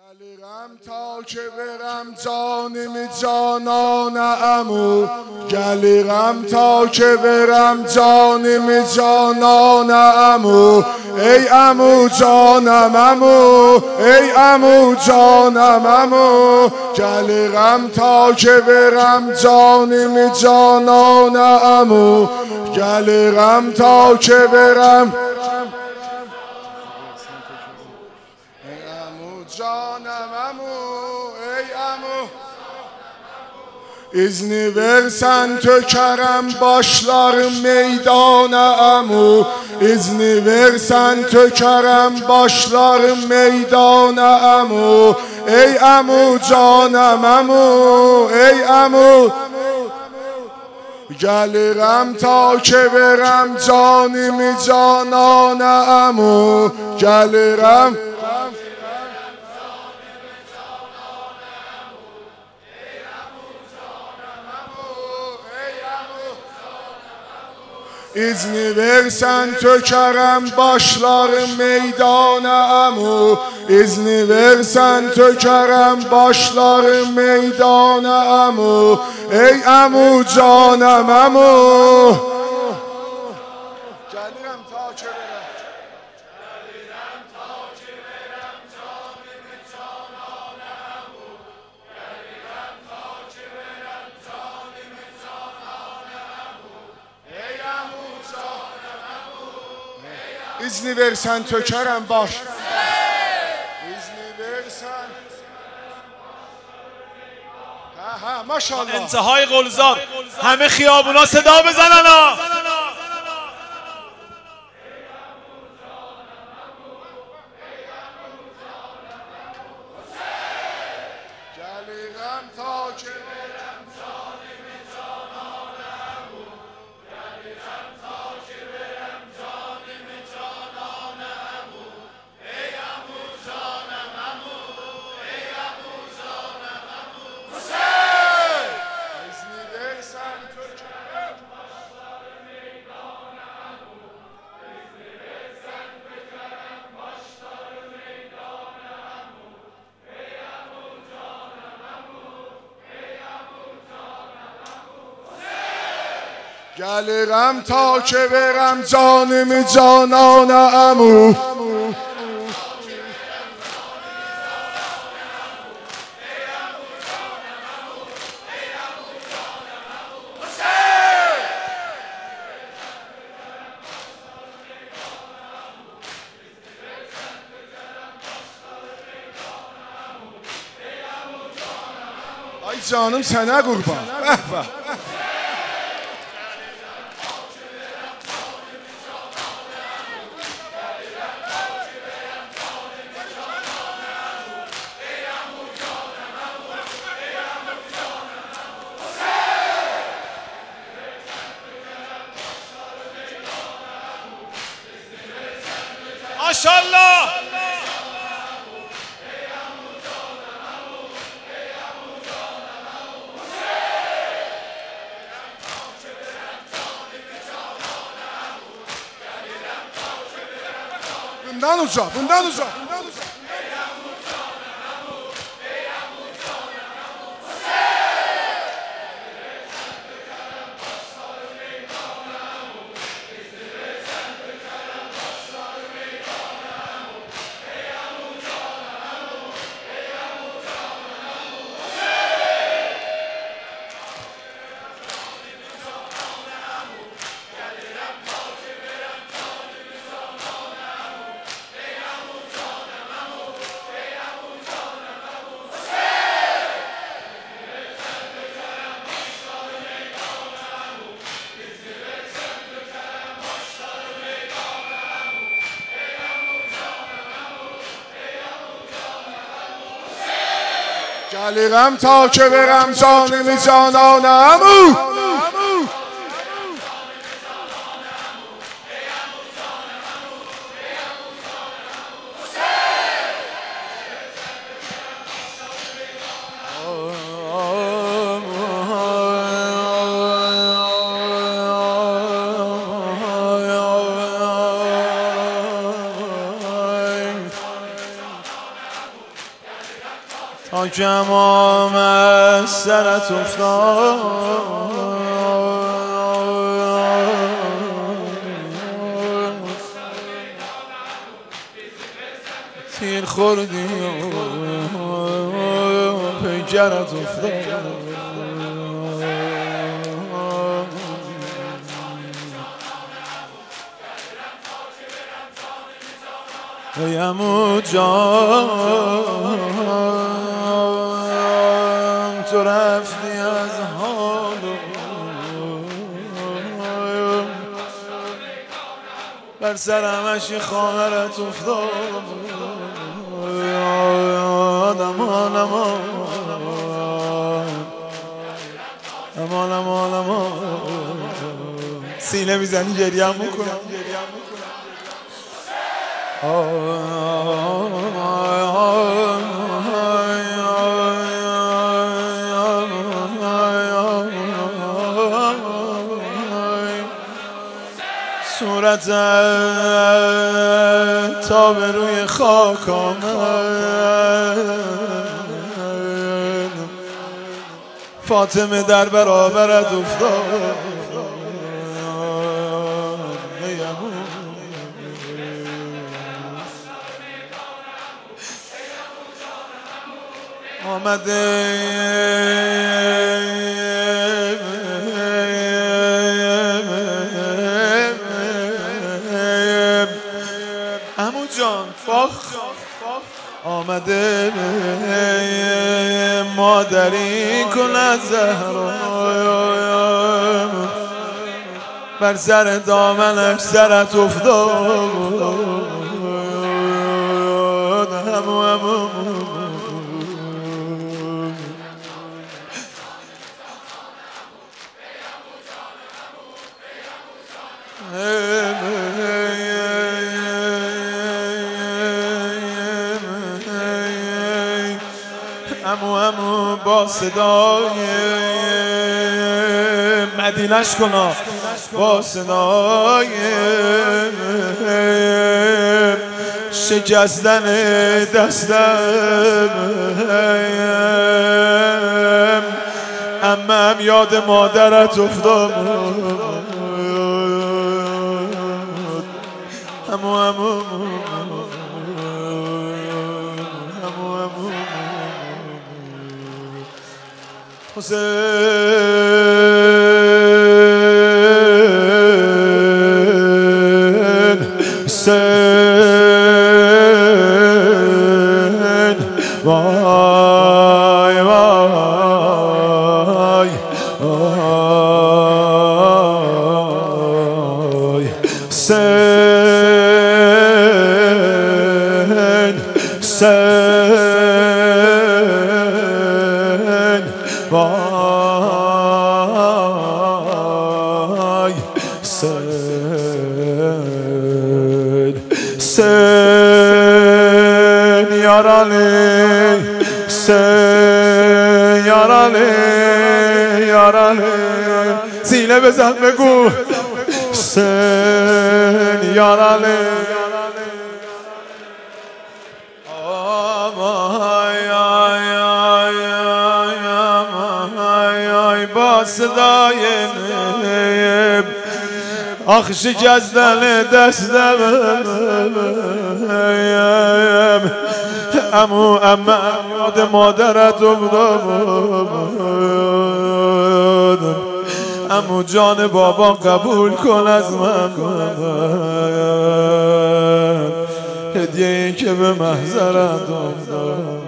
گلیرم تا که برم جانم جانان عمو، گلیرم تا که برم جانم جانان عمو. ای عمو جانم عمو، ای عمو جانم عمو، گلیرم تا که برم جانم جانان عمو، گلیرم تا که برم canım amu, ey amu. İzni versen tökerem başlarım meydana amu, İzni versen tökerem başlarım meydana amu. Ey amu canım amu, ey amu. Gelirim ta ki verem canımı canana amu, gelirim. İzni versen tökerem başlarım meydana amu, İzni versen tökerem başlarım meydana amu. Ey amu canım amu. Gelirim ta ki verem, gelirim ta ki verem canımı canana amu, gelirim ta ki verem canımı canana amu. Ey amu İzni versen tökerem baş. İzni versen. Ha maşallah. انتهای قلزار همه خیابونا صدا بزنن ها. Gelirim ta ki verem canımı canana amu, gelirim ta ki verem canımı canana amu. Ey amu canım amu, ey amu canım amu. Hüseyin! İzni versen tökerem başlarım meydana amu, İzni versen tökerem başlarım meydana amu. Ey amu canım amu, ey amu canım amu. Gelirim ta ki verem canımı canana amu. Ay canım sana kurban. ماشاءالله. Bundan uza, bundan uza, bundan uza. گلیرم تا که برم جانم جانان عمو. تا که امام از سرت افتاد تیر خوردی پیکرت افتاد ای عمو جان تو رفتی از حالو بر سرمش خواهرت افتاد امان امان امان امان امان سینه میزنی گریه هم میکنم صورتت تا به روی خاک آمد فاطمه در برابرت افتاد آمده عمو جان آمده مادری کن از زهرا بر سر دامنش سرت افتاد عمو عمو با صدای مدینش کنا با صدای شکستن دستم عمم یاد مادرت افتاد عمو حسین وای وای وای حسین حسین وای حسین حسین یارانه حسین یارانه سینه بزن بگو حسین یارانه با صدای آخ شکستن دستم عمو یاد مادرت افتاد عمو جان بابا قبول کن از من هدیه‌ای که به محضرت افتاد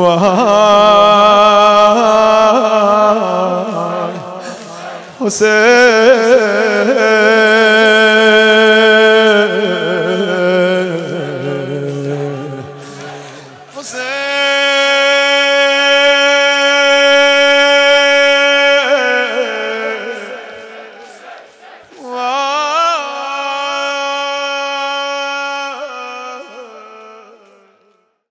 حسین